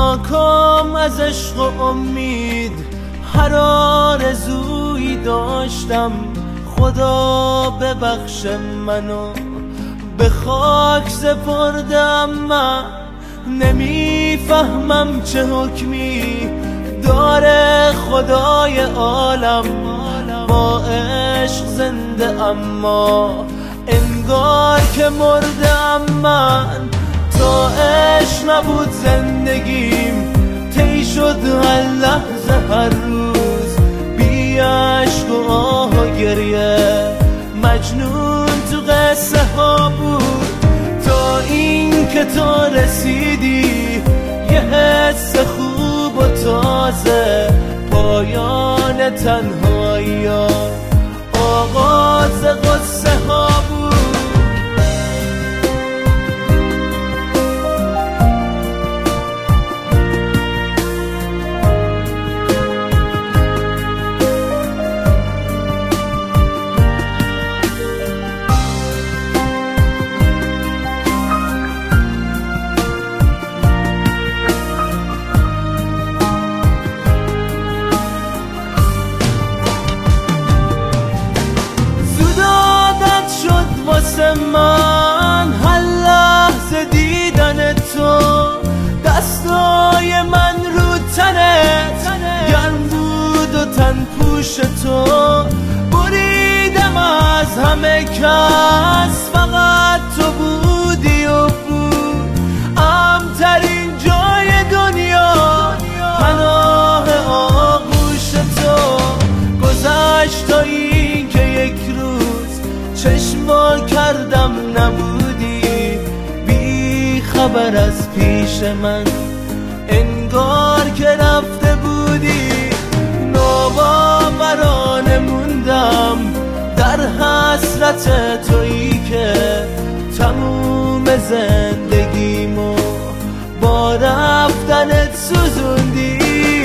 ناکام از عشق و امید هر آرزویی داشتم. خدا ببخش منو به خاک سپردم. من نمیفهمم چه حکمی داره خدای عالم. با عشق زنده اما انگار که مردم. من تا عشق نبود زندگیم طی شد هر لحظه هر روز بی عشق و آه و گریه. مجنون تو قصه ها بود تا این که تو رسیدی. یه حس خوب و تازه پایان تنهایی ها آغاز قصه ها بود. من هر لحظه دیدن تو، دستای من رو تنت گرم بود و تن پوش تو. بریدم از همه کس فقط تو بودی و بود امترین جای دنیا پناه آغوش تو. گذشت تا این که یک روز چشم کردم نبودی بی خبر از پیش من انگار که رفته بودی. ناباورانه موندم در حسرت تویی که تموم زندگیمو با رفتنت سوزوندی.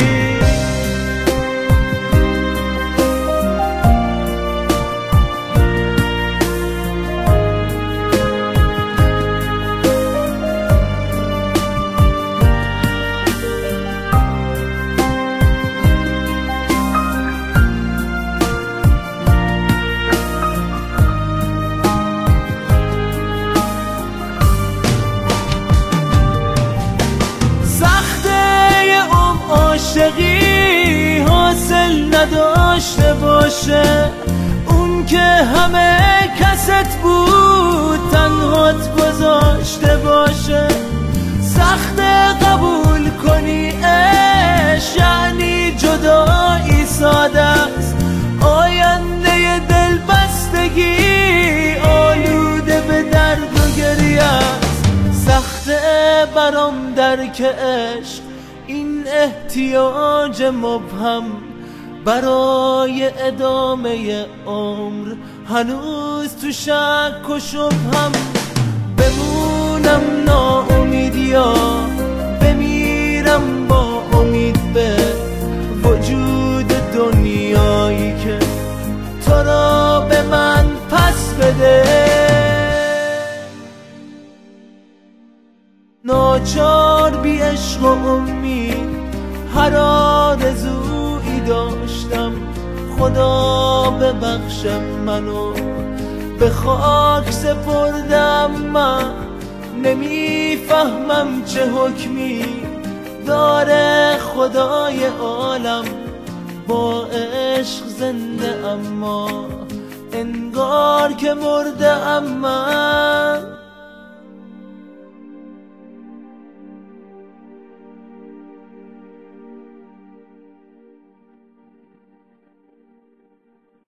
عاشقی حاصل نداشته باشه، اون که همه کست بود تنهات گذاشته باشه. سخت قبول کنی عشق یعنی جدایی ساده است. آینده دل بستگی آلوده به درد و گریه است. سخت برام درک عشق این احتیاج مبهم برای ادامه عمر هنوز تو شک و شبهم. بمونم ناامید یا بمیرم با امید به وجود دنیایی که تو را به من پس بده. ناچار بی عشق و امید هر آرزویی داشتم. خدا ببخش منو به خاک سپردم. من نمیفهمم چه حکمی داره خدای عالم. با عشق زنده اما انگار که مرده. من